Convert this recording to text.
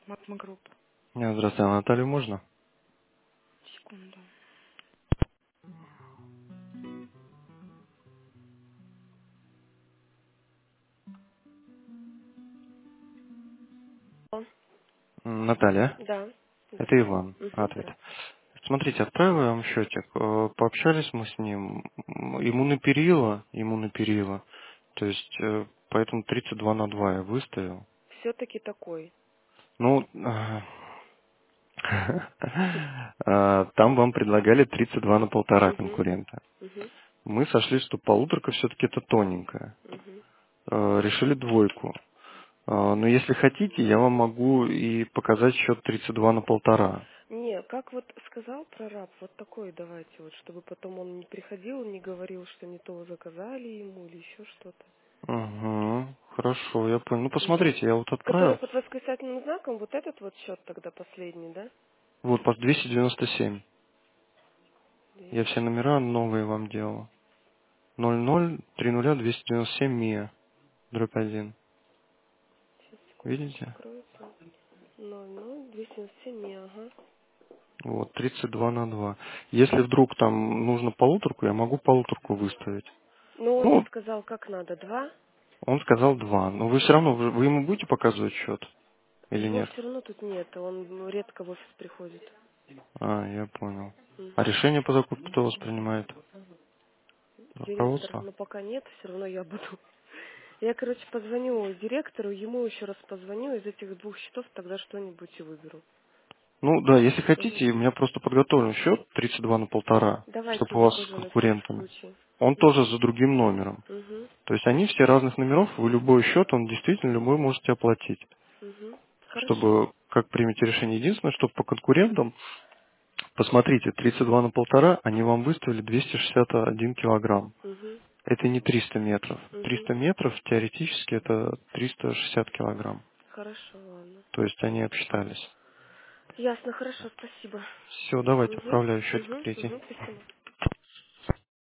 Магма Групп. Здравствуйте, а Наталью можно? Секунду. О, Наталья, да. это Здравствуйте. Иван, Угу, ответ. здравствуйте. Смотрите, отправил я вам счетик, пообщались мы с ним, ему наперило, то есть поэтому 32/2 я выставил. Все-таки такой. Ну, там вам предлагали 32/1,5 Угу, конкурента. угу, Мы сошлись, что полуторка все-таки это тоненькая. угу. Решили двойку. Но если хотите, я вам могу и показать счет 32/1,5. Не, как вот сказал прораб, вот такой давайте, вот, чтобы потом он не приходил, не говорил, что не то заказали ему или еще что-то. Угу, хорошо, я понял. Ну, Угу. посмотрите, я вот Который отправил. под восклицательным знаком, вот этот вот счет тогда последний, да? Вот, по 297. Я все 200. номера новые вам делал. 00 30 297 МИА, дробь 1. Сейчас, секунду, сейчас Видите? откроется. 00297, ага. Вот, 32/2. Если вдруг там нужно полуторку, я могу полуторку выставить. Но он не Ну, сказал, как надо. 2. он сказал 2. Но вы все равно, вы ему будете показывать счет или Его нет? все равно тут нет, он редко в офис приходит. Я понял. А Мгм. решение по закупке кто воспринимает? Директор, Руководство? но пока нет, все равно я буду. Я, короче, позвоню директору, ему еще раз позвоню, из этих двух счетов тогда что-нибудь и выберу. Ну да, если Мгм. хотите, у меня просто подготовлен счет 32/1,5, Давайте чтобы у его вас с тоже на всякий конкурентами. случай. Он тоже Мгм. за другим номером. Мгм. То есть они все разных номеров, вы любой счет, он действительно любой можете оплатить. Мгм. Хорошо. Чтобы, как примете решение, единственное, чтобы по конкурентам, посмотрите, 32/1,5, они вам выставили 261 килограмм. Мгм. Это не 300 метров. Мгм. 300 метров теоретически это 360 килограмм. Хорошо, ладно. То есть они обсчитались. Ясно, хорошо, спасибо. Все, давайте, Угу. отправляю счетик Угу. третий. Угу. Спасибо.